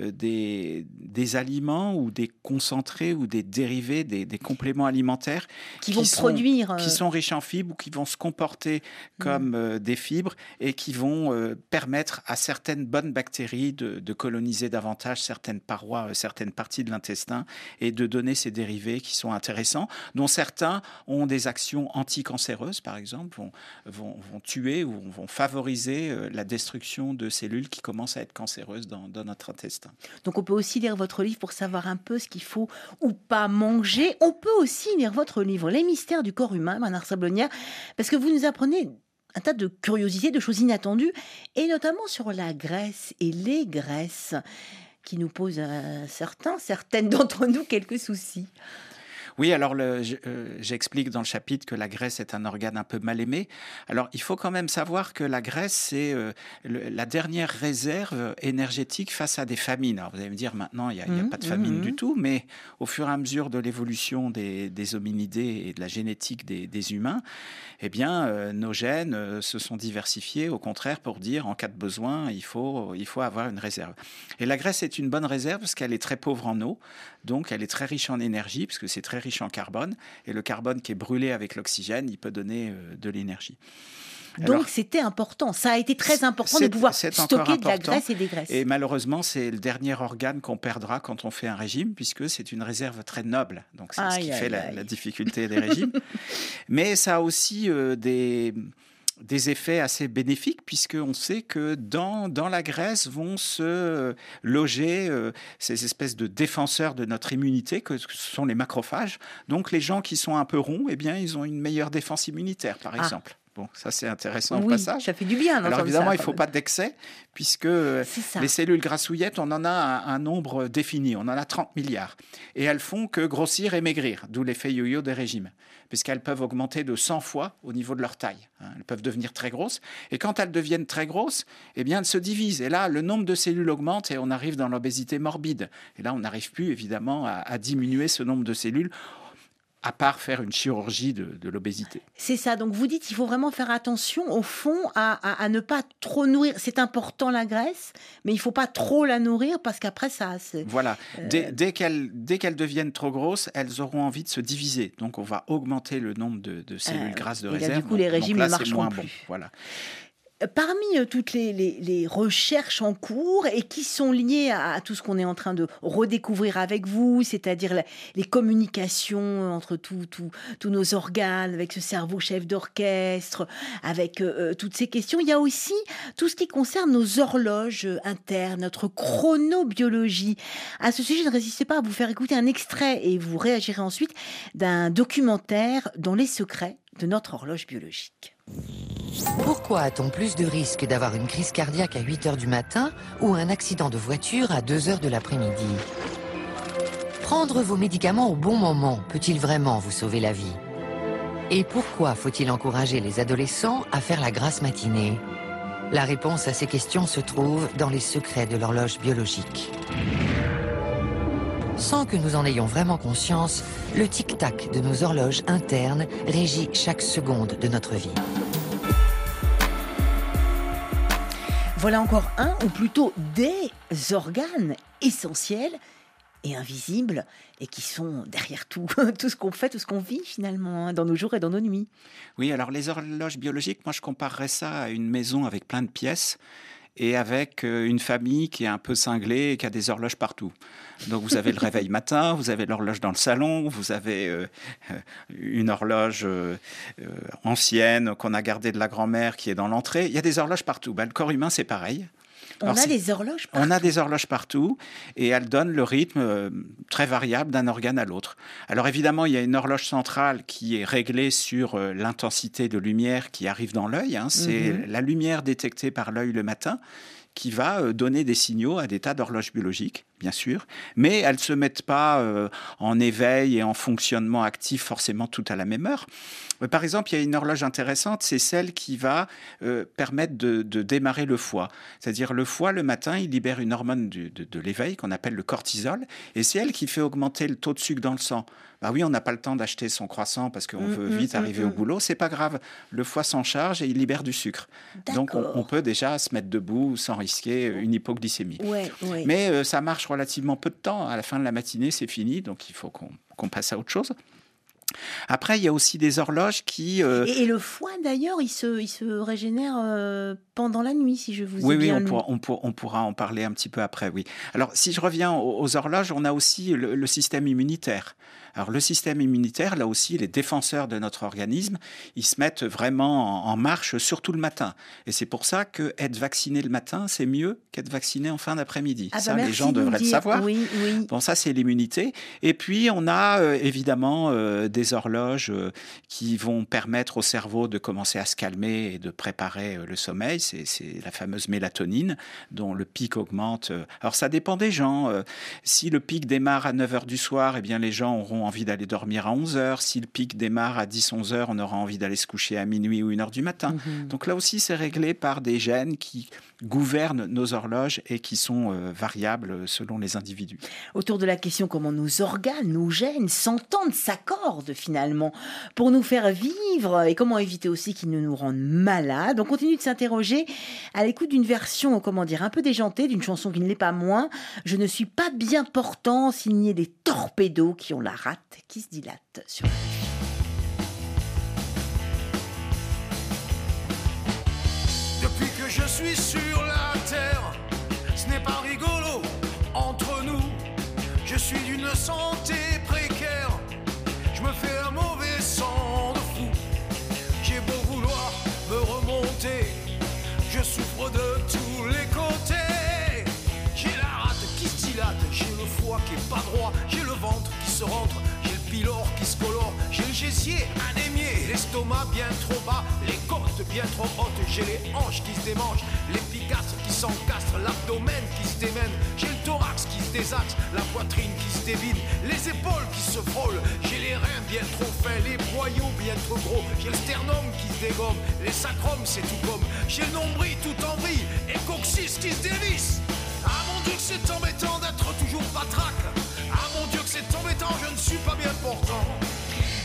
des, des aliments ou des concentrés ou des dérivés, des, des compléments alimentaires qui, qui vont sont, produire... Euh... qui sont riches en fibres ou qui vont se comporter comme mmh. euh, des fibres et qui vont euh, permettre à certaines bonnes bactéries De, de coloniser davantage certaines parois, certaines parties de l'intestin et de donner ces dérivés qui sont intéressants, dont certains ont des actions anticancéreuses, par exemple, vont, vont, vont tuer ou vont favoriser la destruction de cellules qui commencent à être cancéreuses dans, dans notre intestin. Donc on peut aussi lire votre livre pour savoir un peu ce qu'il faut ou pas manger. On peut aussi lire votre livre « Les mystères du corps humain », Bernard Sablonière, parce que vous nous apprenez un tas de curiosités, de choses inattendues, et notamment sur la graisse et les graisses, qui nous posent euh, certains, certaines d'entre nous quelques soucis. Oui, alors le, euh, j'explique dans le chapitre que la graisse est un organe un peu mal aimé. Alors, il faut quand même savoir que la graisse, c'est euh, le, la dernière réserve énergétique face à des famines. Alors, vous allez me dire, maintenant, il n'y a, mmh, a pas de famine mmh. du tout, mais au fur et à mesure de l'évolution des, des hominidés et de la génétique des, des humains, eh bien, euh, nos gènes euh, se sont diversifiés, au contraire, pour dire, en cas de besoin, il faut, il faut avoir une réserve. Et la graisse est une bonne réserve parce qu'elle est très pauvre en eau, donc elle est très riche en énergie, parce que c'est très riche en carbone, et le carbone qui est brûlé avec l'oxygène, il peut donner euh, de l'énergie. Donc Alors, c'était important, ça a été très important de pouvoir stocker de la graisse et des graisses. Et malheureusement, c'est le dernier organe qu'on perdra quand on fait un régime, puisque c'est une réserve très noble. Donc c'est aïe, ce qui aïe, fait la, la difficulté des régimes. Mais ça a aussi euh, des... des effets assez bénéfiques, puisqu'on sait que dans, dans la graisse vont se loger euh, ces espèces de défenseurs de notre immunité, que ce sont les macrophages. Donc les gens qui sont un peu ronds, eh bien, ils ont une meilleure défense immunitaire, par ah. exemple. Bon, ça c'est intéressant oui, au passage. Ça fait du bien. Alors évidemment, ça, il ne faut pas d'excès, puisque les cellules grassouillettes, on en a un, un nombre défini, on en a trente milliards. Et elles font que grossir et maigrir, d'où l'effet yo-yo des régimes, puisqu'elles peuvent augmenter de cent fois au niveau de leur taille. Elles peuvent devenir très grosses. Et quand elles deviennent très grosses, eh bien, elles se divisent. Et là, le nombre de cellules augmente et on arrive dans l'obésité morbide. Et là, on n'arrive plus, évidemment, à, à diminuer ce nombre de cellules à part faire une chirurgie de, de l'obésité. C'est ça, donc vous dites qu'il faut vraiment faire attention au fond à, à, à ne pas trop nourrir. C'est important la graisse, mais il ne faut pas trop la nourrir parce qu'après ça... C'est, voilà, euh... dès, dès, qu'elles, dès qu'elles deviennent trop grosses, elles auront envie de se diviser. Donc on va augmenter le nombre de, de cellules euh, grasses de réserve. Là, du coup, les régimes donc là, ne marcheront moins plus. Bon, voilà. Parmi euh, toutes les, les, les recherches en cours et qui sont liées à, à tout ce qu'on est en train de redécouvrir avec vous, c'est-à-dire la, les communications entre tous tout, tout nos organes, avec ce cerveau chef d'orchestre, avec euh, toutes ces questions, il y a aussi tout ce qui concerne nos horloges internes, notre chronobiologie. À ce sujet, je ne résistais pas à vous faire écouter un extrait et vous réagirez ensuite d'un documentaire dans les secrets de notre horloge biologique. Pourquoi a-t-on plus de risques d'avoir une crise cardiaque à huit heures du matin ou un accident de voiture à deux heures de l'après-midi? Prendre vos médicaments au bon moment peut-il vraiment vous sauver la vie? Et pourquoi faut-il encourager les adolescents à faire la grasse matinée? La réponse à ces questions se trouve dans les secrets de l'horloge biologique. Sans que nous en ayons vraiment conscience, le tic-tac de nos horloges internes régit chaque seconde de notre vie. Voilà encore un, ou plutôt des organes essentiels et invisibles, et qui sont derrière tout, tout ce qu'on fait, tout ce qu'on vit finalement, hein, dans nos jours et dans nos nuits. Oui, alors les horloges biologiques, moi je comparerais ça à une maison avec plein de pièces, et avec une famille qui est un peu cinglée et qui a des horloges partout. Donc vous avez le réveil matin, vous avez l'horloge dans le salon, vous avez euh, une horloge euh, euh, ancienne qu'on a gardée de la grand-mère qui est dans l'entrée. Il y a des horloges partout. Ben, le corps humain, c'est pareil. On Alors, a c'est... des horloges partout. On a des horloges partout et elles donnent le rythme euh, très variable d'un organe à l'autre. Alors évidemment, il y a une horloge centrale qui est réglée sur euh, l'intensité de lumière qui arrive dans l'œil. Hein. C'est mm-hmm. la lumière détectée par l'œil le matin qui va euh, donner des signaux à des tas d'horloges biologiques, bien sûr, mais elles ne se mettent pas euh, en éveil et en fonctionnement actif forcément tout à la même heure. Euh, par exemple, il y a une horloge intéressante, c'est celle qui va euh, permettre de, de démarrer le foie. C'est-à-dire le foie, le matin, il libère une hormone du, de, de l'éveil qu'on appelle le cortisol, et c'est elle qui fait augmenter le taux de sucre dans le sang. Bah oui, on n'a pas le temps d'acheter son croissant parce qu'on mmh, veut vite mmh, arriver mmh. au boulot. C'est pas grave. Le foie s'en charge et il libère du sucre. D'accord. Donc, on, on peut déjà se mettre debout sans risquer une hypoglycémie. Ouais, ouais. Mais euh, ça marche relativement peu de temps. À la fin de la matinée, c'est fini. Donc, il faut qu'on, qu'on passe à autre chose. Après, il y a aussi des horloges qui... Euh... Et, et le foie, d'ailleurs, il se, il se régénère euh, pendant la nuit, si je vous oui, ai bien oui, lu. Oui, on, pour, on pourra en parler un petit peu après, oui. Alors, si je reviens aux, aux horloges, on a aussi le, le système immunitaire. Alors, le système immunitaire, là aussi, les défenseurs de notre organisme, ils se mettent vraiment en, en marche, surtout le matin. Et c'est pour ça qu'être vacciné le matin, c'est mieux qu'être vacciné en fin d'après-midi. Ah ça, bah les gens de devraient le savoir. Oui, oui. Bon, ça, c'est l'immunité. Et puis, on a euh, évidemment euh, des horloges euh, qui vont permettre au cerveau de commencer à se calmer et de préparer euh, le sommeil. C'est, c'est la fameuse mélatonine, dont le pic augmente. Alors, ça dépend des gens. Euh, si le pic démarre à neuf heures du soir, eh bien, les gens auront envie d'aller dormir à onze heures. Si le pic démarre à dix onze heures, on aura envie d'aller se coucher à minuit ou une heure du matin. Mmh. Donc là aussi, c'est réglé par des gènes qui gouvernent nos horloges et qui sont euh, variables selon les individus. Autour de la question comment nos organes, nos gènes s'entendent, s'accordent finalement pour nous faire vivre et comment éviter aussi qu'ils ne nous rendent malades. On continue de s'interroger à l'écoute d'une version, comment dire, un peu déjantée, d'une chanson qui ne l'est pas moins. Je ne suis pas bien portant, signé des torpédos qui ont la rate qui se dilate sur la vie. Depuis que je suis sur la terre, ce n'est pas rigolo entre nous. Je suis d'une santé précaire, je me fais un mauvais sang de fou. J'ai beau vouloir me remonter, je souffre de tous les côtés. J'ai la rate qui se dilate, j'ai le foie qui est pas droit, j'ai le ventre qui se rentre, j'ai le pylore qui se colore, j'ai le gésier anémié, l'estomac bien trop bas, les côtes bien trop hautes, j'ai les hanches qui se démangent, les pigastres qui s'encastrent, l'abdomen qui se démène, j'ai le thorax qui se désaxe, la poitrine qui se débine, les épaules qui se frôlent, j'ai les reins bien trop faits, les boyaux bien trop gros, j'ai le sternum qui se dégomme, les sacrums c'est tout comme, j'ai le nombril tout en vrille, et coccyx qui se dévisse. Ah mon Dieu que c'est embêtant d'être toujours patraque. Ah mon Dieu que c'est embêtant, je ne suis pas bien portant.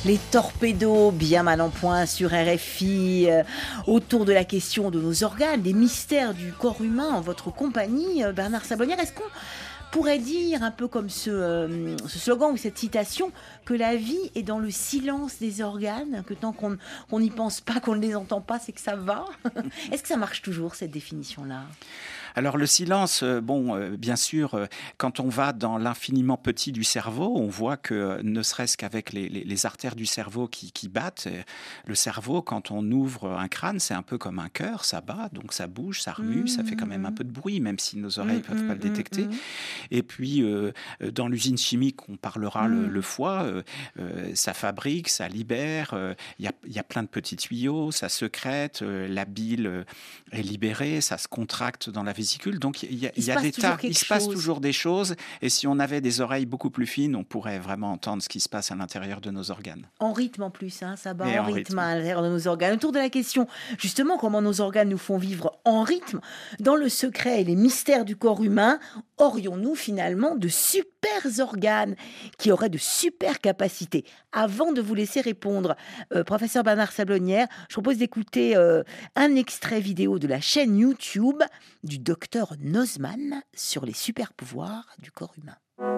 Les torpédos, bien mal en point sur R F I, euh, autour de la question de nos organes, des mystères du corps humain en votre compagnie, euh, Bernard Sablonnière. Est-ce qu'on pourrait dire, un peu comme ce, euh, ce slogan ou cette citation, que la vie est dans le silence des organes, que tant qu'on qu'on n'y pense pas, qu'on ne les entend pas, c'est que ça va? Est-ce que ça marche toujours, cette définition-là? Alors le silence, euh, bon, euh, bien sûr, euh, quand on va dans l'infiniment petit du cerveau, on voit que euh, ne serait-ce qu'avec les, les, les artères du cerveau qui, qui battent, euh, le cerveau, quand on ouvre un crâne, c'est un peu comme un cœur, ça bat, donc ça bouge, ça remue, mmh. ça fait quand même un peu de bruit, même si nos oreilles ne mmh, peuvent pas mmh, le détecter. Mmh. Et puis, euh, dans l'usine chimique, on parlera mmh. le, le foie, euh, euh, ça fabrique, ça libère, il euh, y, a, y a plein de petits tuyaux, ça sécrète, euh, la bile euh, est libérée, ça se contracte dans la vésicule, donc il y a, il y a des tas, il se passe toujours des choses, et si on avait des oreilles beaucoup plus fines, on pourrait vraiment entendre ce qui se passe à l'intérieur de nos organes. En rythme en plus, hein, ça bat en, en rythme, rythme à l'intérieur de nos organes. Autour de la question, justement, comment nos organes nous font vivre en rythme, dans le secret et les mystères du corps humain, aurions-nous finalement de super organes qui auraient de super capacités? Avant de vous laisser répondre, euh, professeur Bernard Sablonnière, je propose d'écouter euh, un extrait vidéo de la chaîne YouTube du docteur Nozman sur les super pouvoirs du corps humain.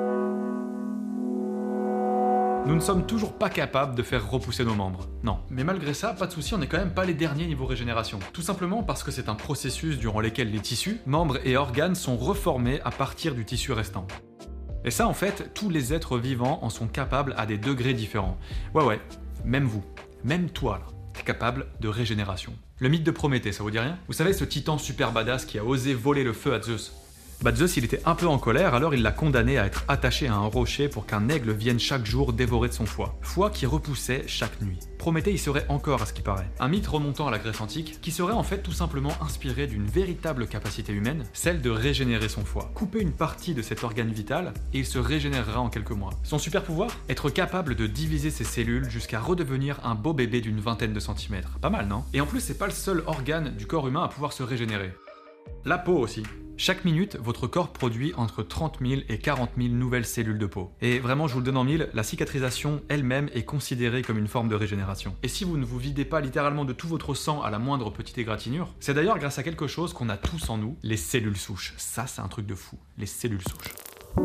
Nous ne sommes toujours pas capables de faire repousser nos membres. Non. Mais malgré ça, pas de souci, on n'est quand même pas les derniers niveau régénération. Tout simplement parce que c'est un processus durant lequel les tissus, membres et organes sont reformés à partir du tissu restant. Et ça, en fait, tous les êtres vivants en sont capables à des degrés différents. Ouais, ouais, même vous, même toi, là, t'es capable de régénération. Le mythe de Prométhée, ça vous dit rien? Vous savez, ce titan super badass qui a osé voler le feu à Zeus? Bah Zeus, il était un peu en colère, alors il l'a condamné à être attaché à un rocher pour qu'un aigle vienne chaque jour dévorer de son foie. Foie qui repoussait chaque nuit. Prométhée y serait encore à ce qui paraît. Un mythe remontant à la Grèce antique, qui serait en fait tout simplement inspiré d'une véritable capacité humaine, celle de régénérer son foie. Couper une partie de cet organe vital, et il se régénérera en quelques mois. Son super pouvoir? Être capable de diviser ses cellules jusqu'à redevenir un beau bébé d'une vingtaine de centimètres. Pas mal, non? Et en plus, c'est pas le seul organe du corps humain à pouvoir se régénérer. La peau aussi. Chaque minute, votre corps produit entre trente mille et quarante mille nouvelles cellules de peau. Et vraiment, je vous le donne en mille, la cicatrisation elle-même est considérée comme une forme de régénération. Et si vous ne vous videz pas littéralement de tout votre sang à la moindre petite égratignure, c'est d'ailleurs grâce à quelque chose qu'on a tous en nous, les cellules souches. Ça, c'est un truc de fou, les cellules souches.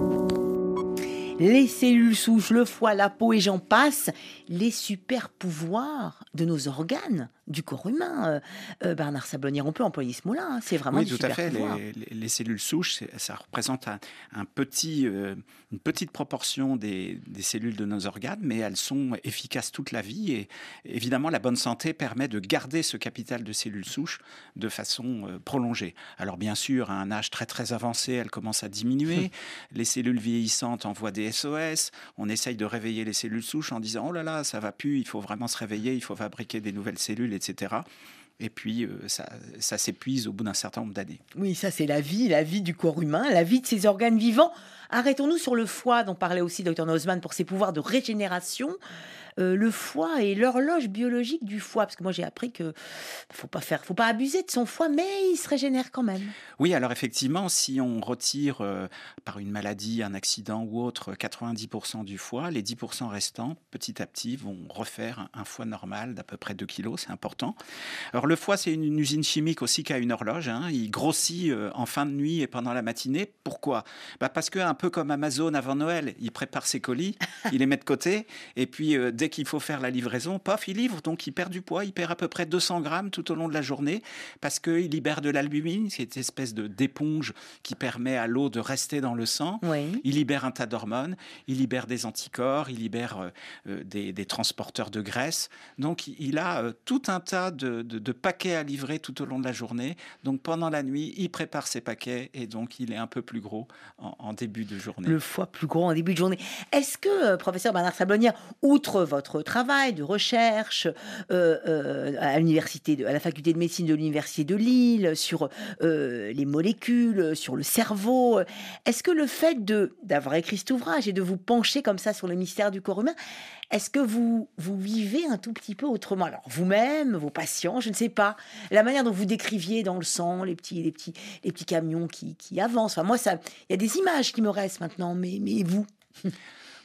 Les cellules souches, le foie, la peau et j'en passe, les super pouvoirs de nos organes, du corps humain. Euh, euh, Bernard Sablonnière, on peut employer ce mot-là, hein, c'est vraiment oui, du tout super à fait. pouvoir. Les, les, les cellules souches, ça représente un, un petit, euh, une petite proportion des, des cellules de nos organes, mais elles sont efficaces toute la vie. Et évidemment, la bonne santé permet de garder ce capital de cellules souches de façon euh, prolongée. Alors bien sûr, à un âge très très avancé, elles commencent à diminuer. Les cellules vieillissantes envoient des S O S. On essaye de réveiller les cellules souches en disant « Oh là là, ça va plus, il faut vraiment se réveiller, il faut fabriquer des nouvelles cellules, et cetera » Et puis, euh, ça, ça s'épuise au bout d'un certain nombre d'années. Oui, ça c'est la vie, la vie du corps humain, la vie de ces organes vivants. Arrêtons-nous sur le foie, dont parlait aussi docteur Nozman pour ses pouvoirs de régénération. Euh, le foie et l'horloge biologique du foie, parce que moi j'ai appris que faut pas faire, faut pas abuser de son foie, mais il se régénère quand même. Oui, alors effectivement, si on retire euh, par une maladie, un accident ou autre, quatre-vingt-dix pour cent du foie, les dix pour cent restants, petit à petit, vont refaire un, un foie normal d'à peu près deux kilos, c'est important. Alors le foie, c'est une, une usine chimique aussi qu'a une horloge, hein. Il grossit euh, en fin de nuit et pendant la matinée. Pourquoi? Bah parce que un peu comme Amazon avant Noël, il prépare ses colis, il les met de côté, et puis euh, dès qu'il faut faire la livraison, paf, il livre, donc il perd du poids, il perd à peu près deux cents grammes tout au long de la journée, parce qu'il libère de l'albumine, cette espèce de, d'éponge qui permet à l'eau de rester dans le sang, oui. Il libère un tas d'hormones, il libère des anticorps, il libère euh, euh, des, des transporteurs de graisse, donc il a euh, tout un tas de, de, de paquets à livrer tout au long de la journée, donc pendant la nuit, il prépare ses paquets, et donc il est un peu plus gros en, en début de journée. Le foie plus gros en début de journée. Est-ce que, euh, professeur Bernard Sablonnière, outre votre travail de recherche euh, euh, à l'université, de, à la faculté de médecine de l'université de Lille, sur euh, les molécules, sur le cerveau, est-ce que le fait de, d'avoir écrit cet ouvrage et de vous pencher comme ça sur le mystère du corps humain, est-ce que vous, vous vivez un tout petit peu autrement? Alors vous-même, vos patients, je ne sais pas, la manière dont vous décriviez dans le sang les petits, les petits, les petits camions qui, qui avancent. Enfin, moi, ça, il y a des images qui me restent maintenant, mais, mais vous?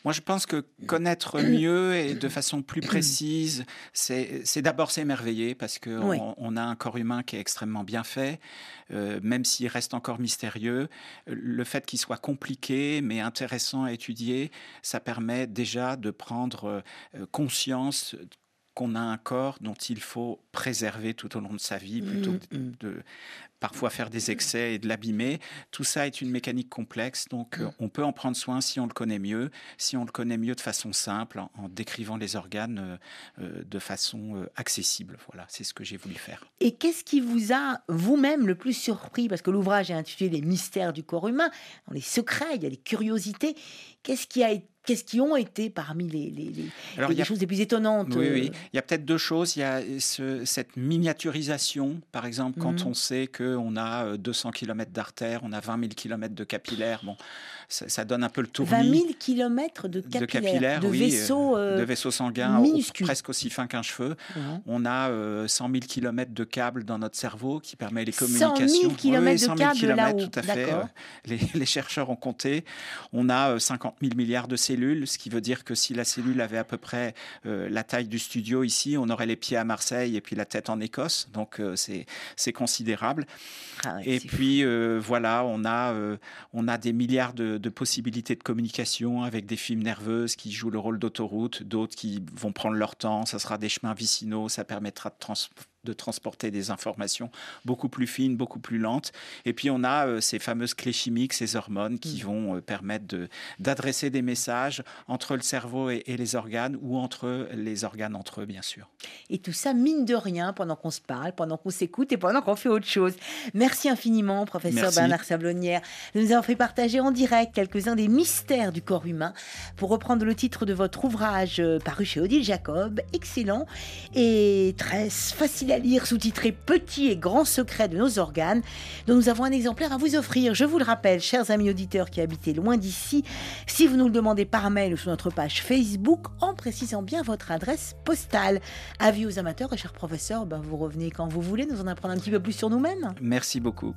Moi, je pense que connaître mieux et de façon plus précise, c'est, c'est d'abord s'émerveiller parce qu'on Oui. on a un corps humain qui est extrêmement bien fait, euh, même s'il reste encore mystérieux. Le fait qu'il soit compliqué mais intéressant à étudier, ça permet déjà de prendre euh, conscience qu'on a un corps dont il faut préserver tout au long de sa vie plutôt que de, de parfois faire des excès et de l'abîmer. Tout ça est une mécanique complexe, donc euh, on peut en prendre soin si on le connaît mieux, si on le connaît mieux de façon simple, en, en décrivant les organes euh, euh, de façon euh, accessible. Voilà, c'est ce que j'ai voulu faire. Et qu'est-ce qui vous a vous-même le plus surpris? Parce que l'ouvrage est intitulé « Les mystères du corps humain », dans les secrets, il y a les curiosités. Qu'est-ce qui a été Qu'est-ce qui ont été parmi les, les, les, Alors, les il y a, choses les plus étonnantes? Oui, oui. Il y a peut-être deux choses. Il y a ce, cette miniaturisation, par exemple, quand Mhm. on sait qu'on a deux cents kilomètres d'artères, on a vingt mille kilomètres de capillaires. Bon, ça, ça donne un peu le tournis. vingt mille kilomètres de capillaires, de, capillaires, de oui, vaisseaux, euh, de vaisseaux sanguins minuscules. au- presque aussi fins qu'un cheveu. Mhm. On a euh, cent mille kilomètres de câbles dans notre cerveau qui permet les cent communications. mille kilomètres Oui, de cent mille câbles kilomètres, là-haut. tout à fait. D'accord. Euh, Les, les chercheurs ont compté. On a euh, cinquante mille milliards de cellules, ce qui veut dire que si la cellule avait à peu près euh, la taille du studio ici, on aurait les pieds à Marseille et puis la tête en Écosse. Donc euh, c'est, c'est considérable. Ah ouais, Et c'est puis euh, voilà, on a, euh, on a des milliards de, de possibilités de communication avec des fimes nerveuses qui jouent le rôle d'autoroute, d'autres qui vont prendre leur temps. Ça sera des chemins vicinaux, ça permettra de trans- de transporter des informations beaucoup plus fines, beaucoup plus lentes. Et puis on a euh, ces fameuses clés chimiques, ces hormones qui Mm. vont euh, permettre de, d'adresser des messages entre le cerveau et, et les organes, ou entre les organes entre eux, bien sûr. Et tout ça, mine de rien, pendant qu'on se parle, pendant qu'on s'écoute et pendant qu'on fait autre chose. Merci infiniment, professeur Merci. Bernard Sablonnière, de nous avoir fait partager en direct quelques-uns des mystères du corps humain. Pour reprendre le titre de votre ouvrage euh, paru chez Odile Jacob, excellent et très facile à lire, sous-titré « Petits et grands secrets de nos organes », dont nous avons un exemplaire à vous offrir. Je vous le rappelle, chers amis auditeurs qui habitez loin d'ici, si vous nous le demandez par mail ou sur notre page Facebook, en précisant bien votre adresse postale. Avis aux amateurs et chers professeurs, ben vous revenez quand vous voulez nous en apprendre un petit peu plus sur nous-mêmes. Merci beaucoup.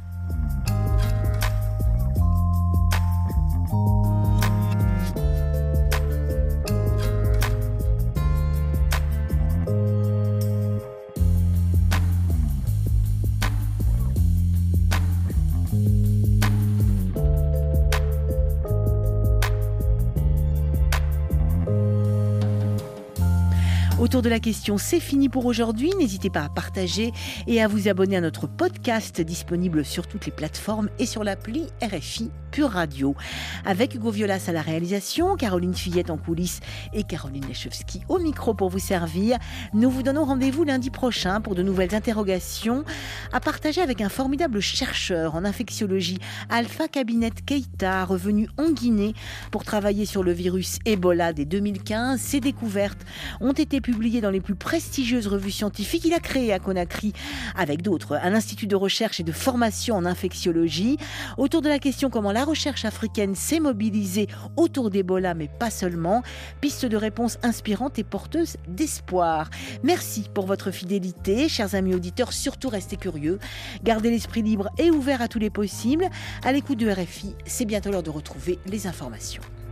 Autour de la question, c'est fini pour aujourd'hui. N'hésitez pas à partager et à vous abonner à notre podcast disponible sur toutes les plateformes et sur l'appli R F I Pure Radio. Avec Hugo Violas à la réalisation, Caroline Fillette en coulisses et Caroline Lechowski au micro pour vous servir. Nous vous donnons rendez-vous lundi prochain pour de nouvelles interrogations à partager avec un formidable chercheur en infectiologie, Alpha Cabinet Keita, revenu en Guinée pour travailler sur le virus Ebola dès deux mille quinze. Ses découvertes ont été publiées dans les plus prestigieuses revues scientifiques. Il a créé à Conakry, avec d'autres, un institut de recherche et de formation en infectiologie. Autour de la question comment la recherche africaine s'est mobilisée autour d'Ebola, mais pas seulement. Piste de réponse inspirante et porteuse d'espoir. Merci pour votre fidélité, chers amis auditeurs. Surtout restez curieux, gardez l'esprit libre et ouvert à tous les possibles. À l'écoute de R F I, c'est bientôt l'heure de retrouver les informations.